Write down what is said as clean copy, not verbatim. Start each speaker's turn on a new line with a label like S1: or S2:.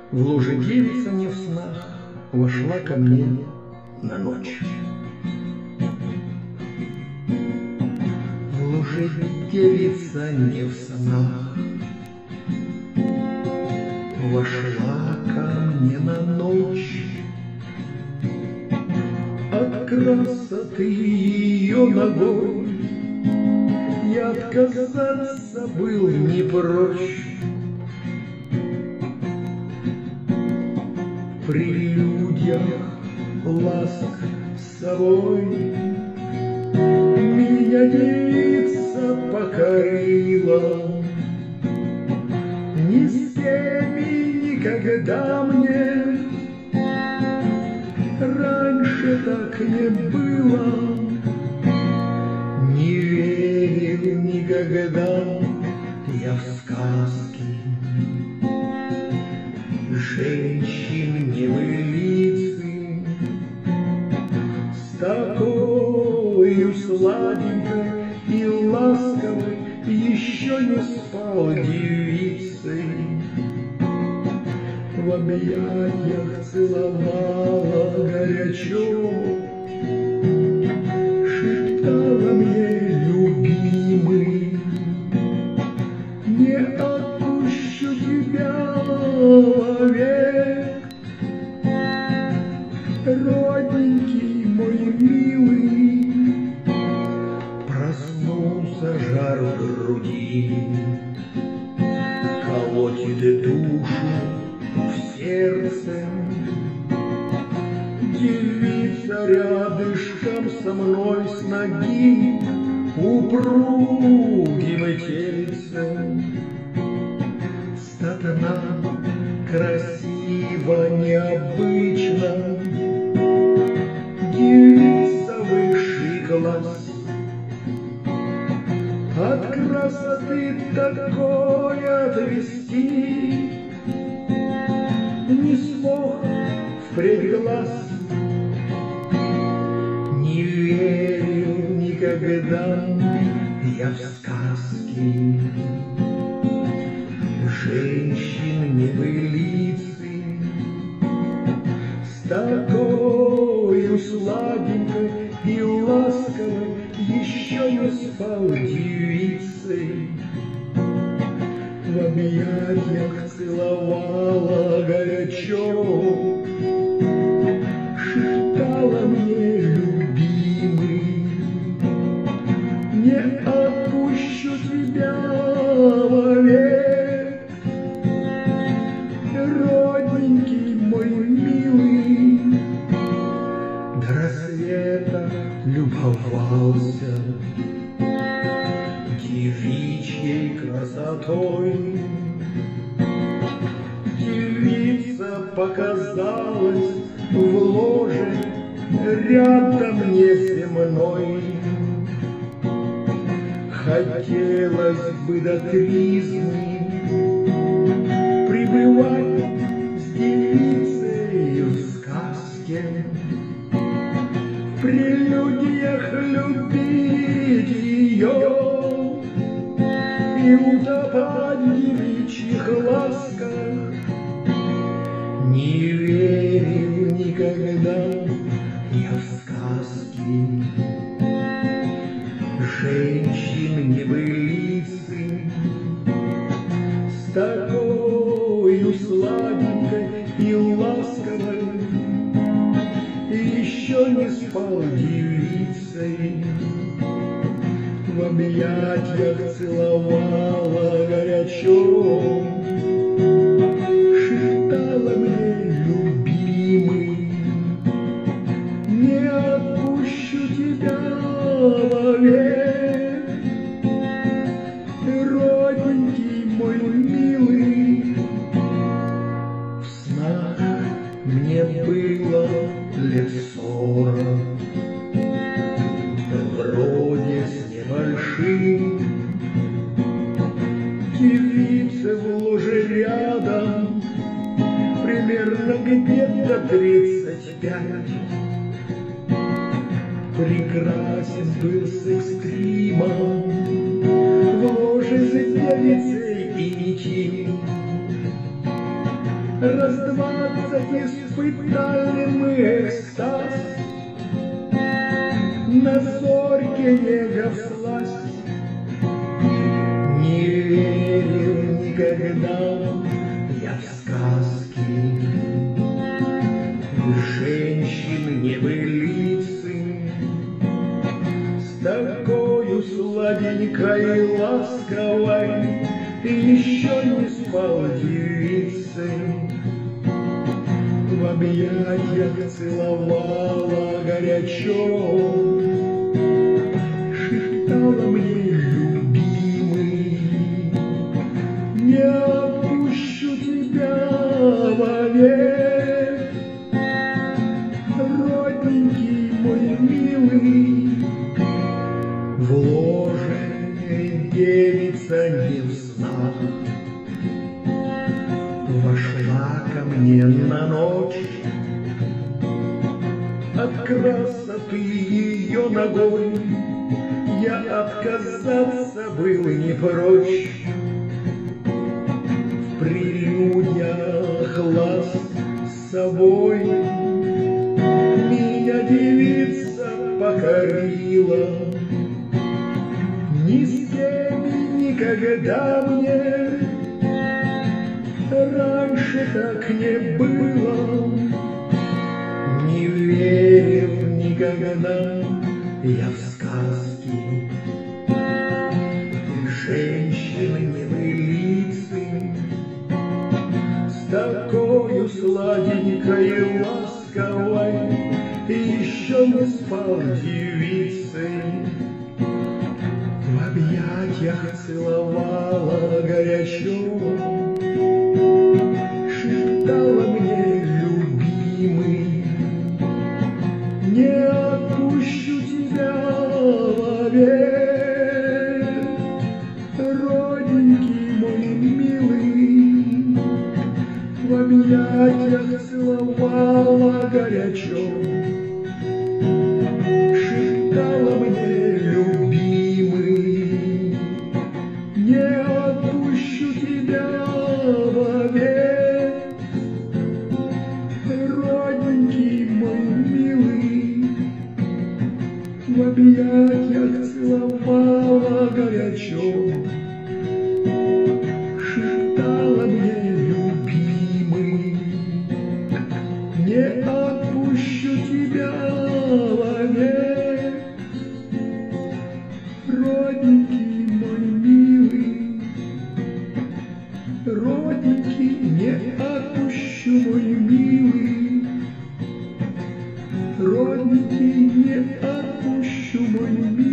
S1: В луже девица не в снах вошла ко мне на ночь. В луже девица не в снах вошла ко мне на ночь. От красоты ее ногой я отказаться был не прочь. При людях ласк с собой меня девица покорила. Ни с теми никогда мне раньше так не было. Не верил никогда я в сказки женщин небылицы, с такою сладенькой и ласковой еще не спал девицей. В объятиях целовала горячо, шептала мне любимый: не отпущу тебя вовек, родненький мой милый. Проснулся жар в груди, колотит душу в сердце. Девица рядышком со мной с ноги упругим тельцем. Статна красиво, необычно, девица высший класс. От красоты такой отвести не смог впредь глаз. Не верил никогда я в сказки женщин небылицы, с такою сладенькой и ласковой еще не спал девицей. В объятиях целовала горячо, шептала мне любимый: не отпущу тебя вовек, родненький мой милый. До рассвета любовался девичьей красотой. Девица показалась в ложе рядом не со мной. Хотелось бы до тризны пребывать с девицей в сказке, в прелюдиях любить ее и утопать в девичьих ласках. Не верил никогда я в сказки женщин небылицы, с такою сладенькой и ласковой еще не спал девицей. В объятиях целовала горячо, шептала мне любимый: не отпущу тебя вовек, родненький мой милый. В снах мне было лет 40, вроде с небольшим. Девица в луже рядом примерно где-то 35. Прекрасен был с экстримом в ложе с девицей и ничем. Раз 20 испытали мы экстаз, на зорьке нега всласть. Не верил никогда я в сказки, женщин небылицы, с такою сладенькой и ласковой еще не спал девицей. В объятиях целовала горячо, шептала мне: любимый, не отпущу тебя вовек, родненький мой милый. В ложе девица не в снах вошла ко мне на ночь. От красоты ее ногой я отказаться был не прочь. В прелюдиях ласк с собой меня девица покорила. Ни с кем никогда мне раньше так не было. Не верил никогда я в сказки, женщины небылицы, с такою сладенькой и ласковой еще не спал девицей. В объятиях целовала горячо, шептала мне: любимый, не отпущу тебя вовек, родненький мой милый. В объятиях целовала горячо, шептала мне: любимый, не отпущу тебя вовек, родненький мой милый. В объятиях целовала горячо, шептала мне: любимый, не отпущу тебя вовек, родненький мой милый. Родненький, не отпущу, мой милый. Родненький, не отпущу, мой милый.